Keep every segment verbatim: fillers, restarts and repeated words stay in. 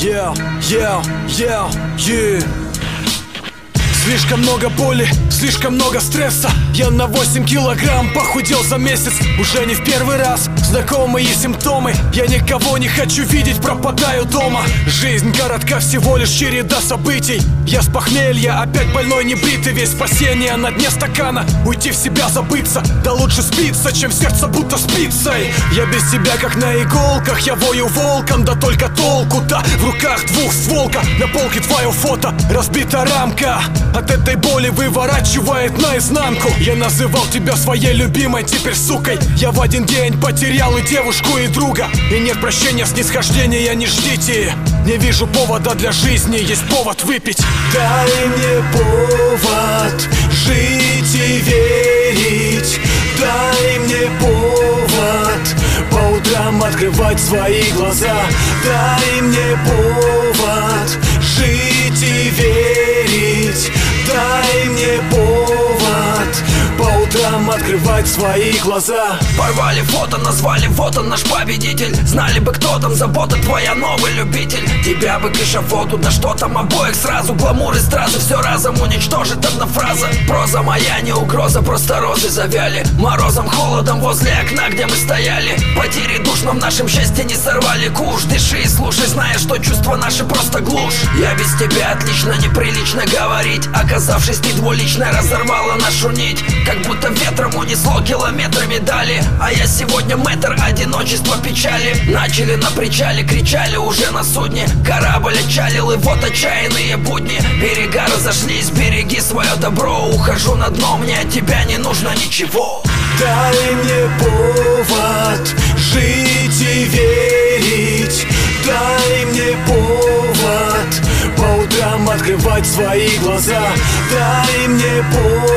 Yeah, yeah, yeah, yeah. Слишком много боли, слишком много стресса. Я на восемь килограмм похудел за месяц. Уже не в первый раз, знакомые симптомы. Я никого не хочу видеть, пропадаю дома. Жизнь коротка, всего лишь череда событий. Я с похмелья, опять больной, небритый, весь спасение на дне стакана. Уйти в себя, забыться, да лучше спиться, чем сердце будто спицей. Я без тебя как на иголках, я вою волком, да только толку-то. В руках двухстволка, на полке твое фото, разбита рамка. От этой боли выворачивает наизнанку. Я называл тебя своей любимой, теперь сукой. Я в один день потерял и девушку, и друга. И нет прощения, снисхождения не ждите. Не вижу повода для жизни, есть повод выпить. Дай мне повод жить и верить. Дай мне повод по утрам открывать свои глаза. Дай мне повод жить и верить. Дай мне повод по утрам открывать свои глаза. Порвали фото, назвали, вот он наш победитель. Знали бы, кто там, забота твоя, новый любитель. Тебя бы к эшафоту, да что там, обоих сразу. Гламур и стразы, все разом уничтожит одна фраза. Проза моя не угроза, просто розы завяли. Морозом, холодом возле окна, где мы стояли. Потери душ, но в нашем счастье не сорвали куш. Дыши и слушай, зная, что чувства наши просто глушь. Я без тебя отлично, неприлично говорить. Оказавшись не двуличной, разорвала нашу нить. Как будто ветром унесло километрами дали. А я сегодня мэтр одиночества печали. Начали на причале, кричали уже на судне. Корабль отчалил, и вот отчаянные будни. Берега разошлись, береги свое добро. Ухожу на дно, мне от тебя не нужно ничего. Дай мне повод жить и верить. Дай мне повод по утрам открывать свои глаза. Дай мне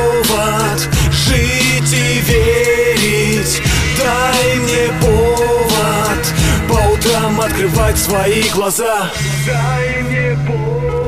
повод жить и верить. Дай мне повод по утрам открывать свои глаза. Дай мне повод.